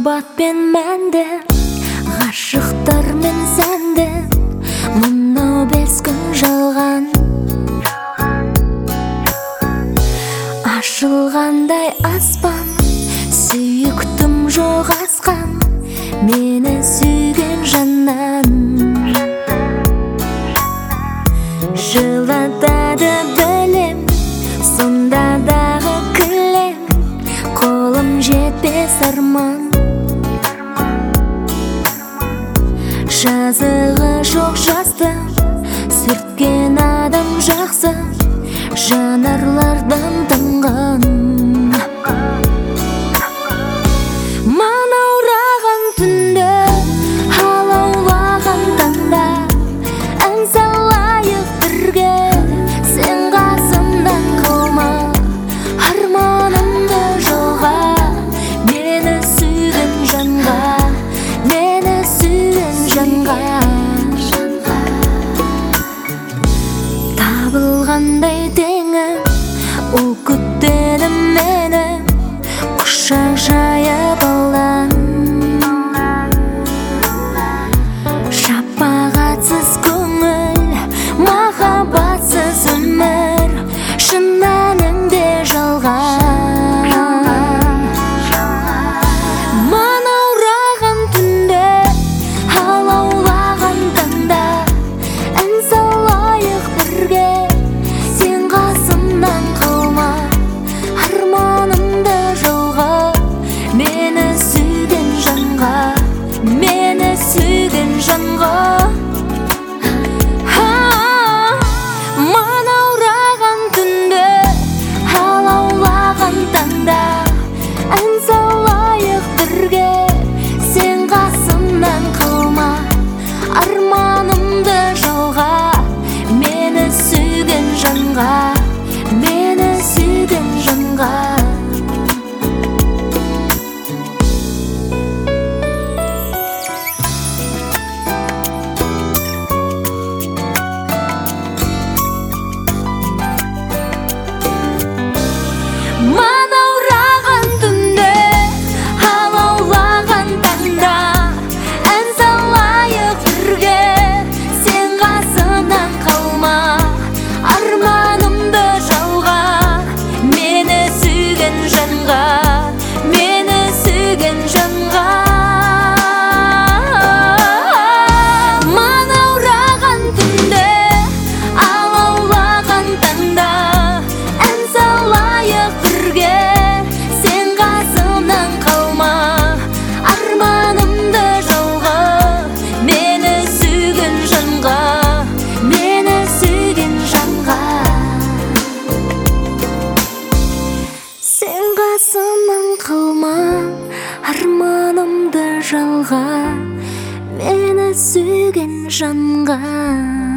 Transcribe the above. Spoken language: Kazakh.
Шабатпен мәнді, ғашықтармен сәнді, мұнау 5 күн жалған. Ашылғандай аспан, сүйіктім жоқ асқан, мені сүйген жаннан. Жылатады білем, сонда дағы күлем, қолым жетпес арман. Жазығы жоқ жастым, сүрткен адам жақсы, жанарлардан тынған. Манаураған түнде, алаулаған таңда, ән салайық бірге, сен қасымдан қалма. Арманымды жолға, мені сүйген жанға, мені сүйген жанға. Табылғандай теңім, ол күтеді мені, құшақ жайып алдан. Шапағатсыз көңіл, махаббатсыз өмір, шын мәнінде жалған. Манаураған түнде, алаулаған таңда, ән салайық бірге, сен қасымдан қалма. Арманымды жолға, мені сүйген жанға, мені сүйген жанға. Манаураған түнде, алаулаған таңда, ән салайық бірге, сен қасымдан қалма. Арманымды жолға, мені сүйген жанға, мені сүйген жанға. Манаураған түнде, алаулаған таңда, ән салайық бірге, сен қасымнан қалма. Арманымды жолға, мені сүйген жанға, мені сүйген жанға. Манаураған түнде, алаулаған таңда, ән салайық бірге, сен қасымнан қалма. Арманымды жолға, мені сүйген жанға, мені сүйген жанға. Сен қасымнан қалма, арманымды жалға, мені сүйген жанға.